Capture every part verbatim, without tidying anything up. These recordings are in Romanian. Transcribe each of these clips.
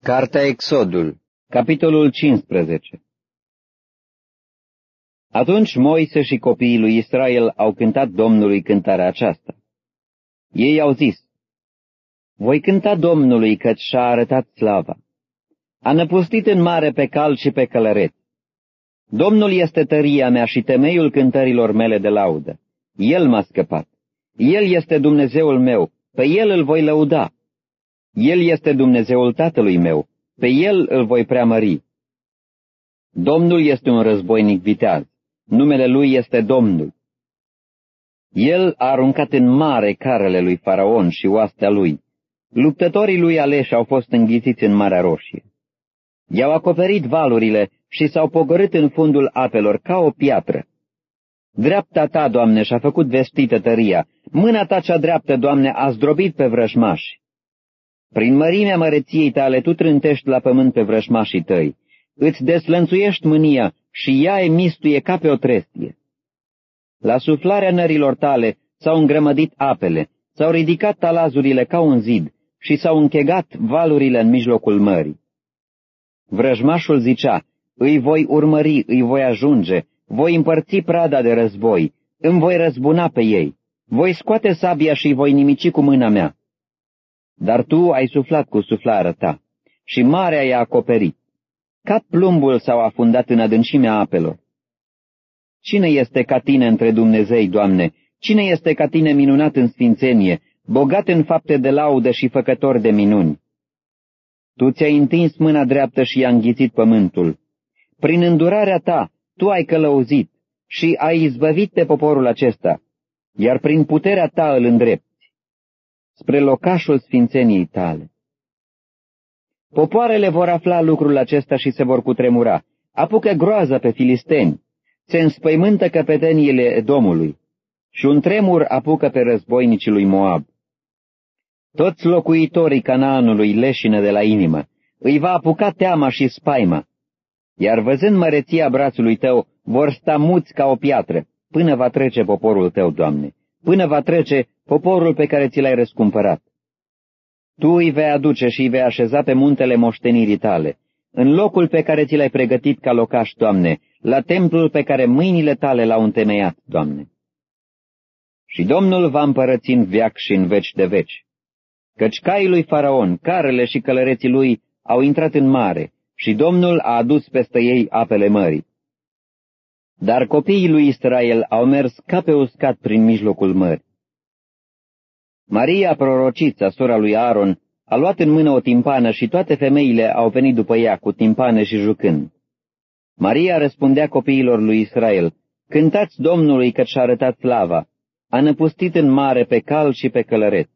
Cartea Exodul, capitolul cincisprezece. Atunci Moise și copiii lui Israel au cântat Domnului cântarea aceasta. Ei au zis: Voi cânta Domnului, căci și-a arătat slava. A năpustit în mare pe cal și pe călăreț. Domnul este tăria mea și temeiul cântărilor mele de laudă. El m-a scăpat. El este Dumnezeul meu, pe El îl voi lăuda. El este Dumnezeul tatălui meu, pe El îl voi preamări. Domnul este un războinic viteaz, numele Lui este Domnul. El a aruncat în mare carele lui Faraon și oastea lui. Luptătorii lui aleși au fost înghițiți în Marea Roșie. I-au acoperit valurile și s-au pogorât în fundul apelor ca o piatră. Dreapta ta, Doamne, și-a făcut vestită tăria, mâna ta cea dreaptă, Doamne, a zdrobit pe vrăjmași. Prin mărimea măreției tale tu trântești la pământ pe vrăjmașii tăi, îți deslănțuiești mânia și ea e mistuie ca pe o trestie. La suflarea nărilor tale s-au îngrămădit apele, s-au ridicat talazurile ca un zid și s-au închegat valurile în mijlocul mării. Vrăjmașul zicea: îi voi urmări, îi voi ajunge, voi împărți prada de război, îmi voi răzbuna pe ei, voi scoate sabia și îi voi nimici cu mâna mea. Dar tu ai suflat cu suflarea ta și marea i-a acoperit. Ca plumbul s-au afundat în adâncimea apelor. Cine este ca tine între Dumnezei, Doamne? Cine este ca tine minunat în sfințenie, bogat în fapte de laudă și făcător de minuni? Tu ți-ai întins mâna dreaptă și i-a înghițit pământul. Prin îndurarea ta tu ai călăuzit și ai izbăvit pe poporul acesta, iar prin puterea ta îl îndrepți spre locașul sfințeniei tale. Popoarele vor afla lucrul acesta și se vor cutremura. Apucă groază pe filisteni, se înspăimântă căpeteniile Edomului și un tremur apucă pe războinicii lui Moab. Toți locuitorii Canaanului leșină de la inimă, îi va apuca teama și spaima, iar văzând măreția brațului tău, vor sta muți ca o piatră, până va trece poporul tău, Doamne, până va trece poporul pe care ți l-ai răscumpărat. Tu îi vei aduce și îi vei așeza pe muntele moștenirii tale, în locul pe care ți l-ai pregătit ca locaș, Doamne, la templul pe care mâinile tale l-au întemeiat, Doamne. Și Domnul va împărăți în veac și în veci de veci, căci caii lui Faraon, carele și călăreții lui au intrat în mare și Domnul a adus peste ei apele mării. Dar copiii lui Israel au mers ca pe uscat prin mijlocul mării. Maria, prorocița, sora lui Aaron, a luat în mână o timpană și toate femeile au venit după ea cu timpane și jucând. Maria răspundea copiilor lui Israel: Cântați Domnului, că și-a arătat slava, a năpustit în mare pe cal și pe călăreț.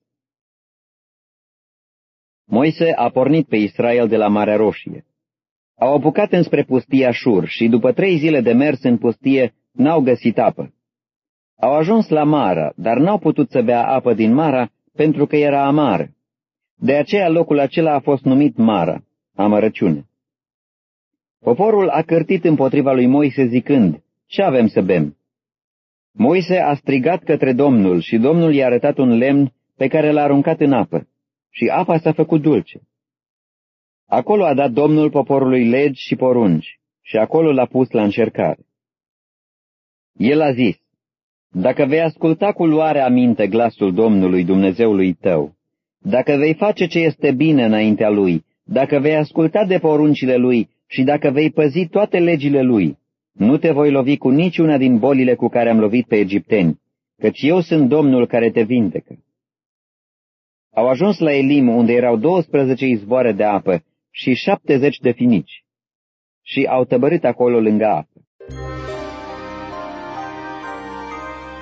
Moise a pornit pe Israel de la Marea Roșie. Au apucat înspre pustia Șur și după trei zile de mers în pustie n-au găsit apă. Au ajuns la Mara, dar n-au putut să bea apă din Mara pentru că era amară. De aceea locul acela a fost numit Mara, amărăciune. Poporul a cârtit împotriva lui Moise zicând: Ce avem să bem? Moise a strigat către Domnul și Domnul i-a arătat un lemn pe care l-a aruncat în apă și apa s-a făcut dulce. Acolo a dat Domnul poporului legi și porunci și acolo l-a pus la încercare. El a zis: Dacă vei asculta cu luare aminte glasul Domnului Dumnezeului tău, dacă vei face ce este bine înaintea Lui, dacă vei asculta de poruncile Lui și dacă vei păzi toate legile Lui, nu te voi lovi cu niciuna din bolile cu care am lovit pe egipteni, căci eu sunt Domnul care te vindecă. Au ajuns la Elim, unde erau douăsprezece izvoare de apă și șaptezeci de finici, și au tăbărit acolo lângă apă.